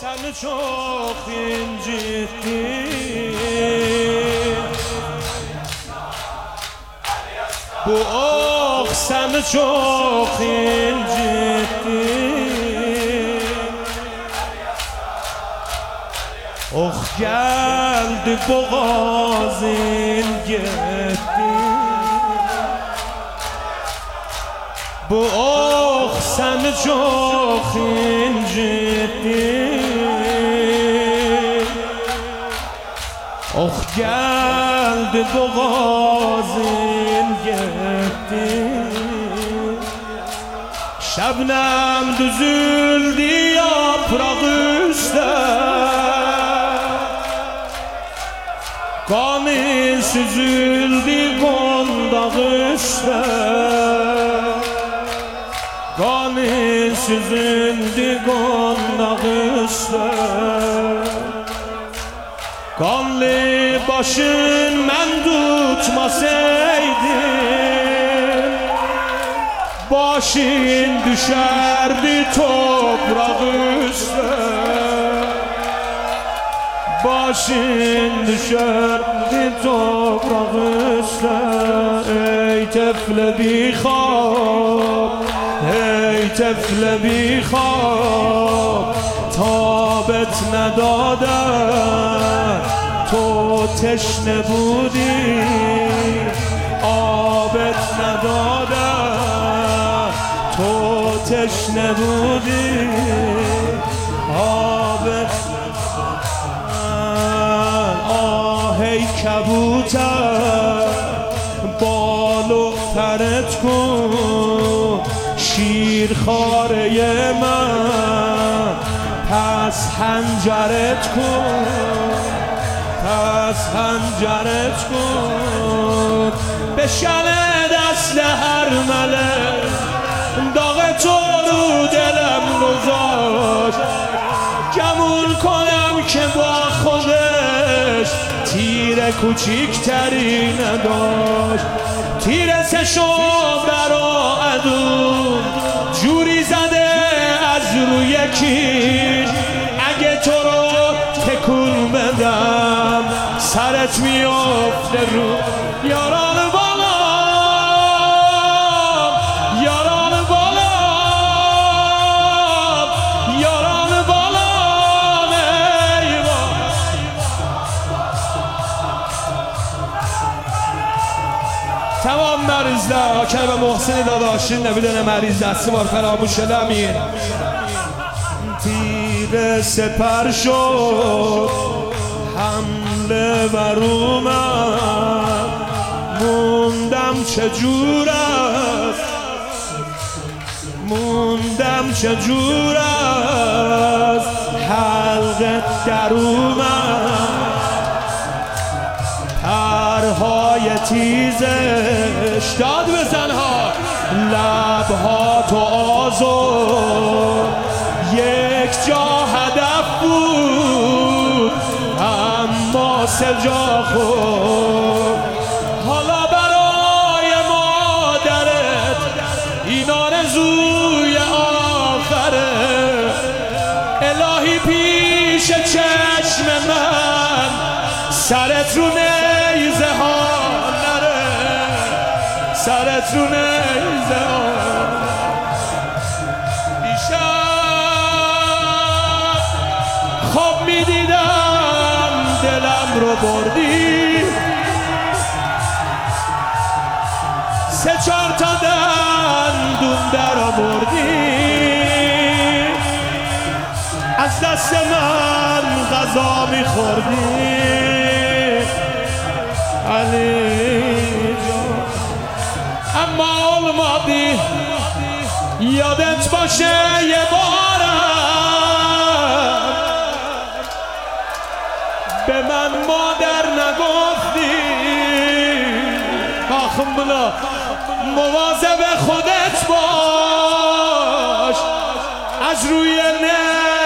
Səni çox incitdim. Bu ox səni çox incitdim. Ox gəldi boğazın getdi. Bu ox səni çox incitdim. Ox gəldi boğazın getdi. Şəbnəm düzüldü yapraq üstə, qanı süzüldü qondaq üstə. Qanı süzüldü qondaq üstə. Qanlı başın mən tutmasaydım, başın düşərdi topraq üstə. Başın düşərdi topraq üstə. Ey təflə bixab, ey təflə bixab، تابت ندادن تو تشنه بودی، آبت ندادن تو تشنه بودی، آبت ندادن. آه ای کبوتر بال و پرت کن، شیرخواره من پس حنجرت کن، پس حنجرت کن. بشکنه دست هر ملک داغ تو رو دلم گذاشت، گمون کنم که با خودش تیر کوچیکتری نداشت. تیر سشم برا عدو جوری زده از روی کیش، اگه تو رو تکون بدم سرت میافته رو. یاران بالام، یاران بالام، یاران بالام، ایوان. تمام مریضler کرم محسن داداشین نمیدونه مریض دستی بار فراموش شدمین. تیر سپر شد حمله بر اومد، موندم چجور است، موندم چجور است، حلقت در اومد. پرهای تیزش داد بزنها، لبها تو آزر، یک جا هدف بود اما سه جا خود. حالا برای مادرت این آرزوی آخره، الهی پیش چشم من سرت رو نیزه ها نره، سرت رو نیزه ها. دیشب خواب میدیدم دلم رو بردی، سه چار تا دندون در آوردی، از دست من غذا میخوردی علی جان. اما olmadı یادت باشه یه بارم به من مادر نگفتی. آخم بلا مواظب خودت باش، از روی نه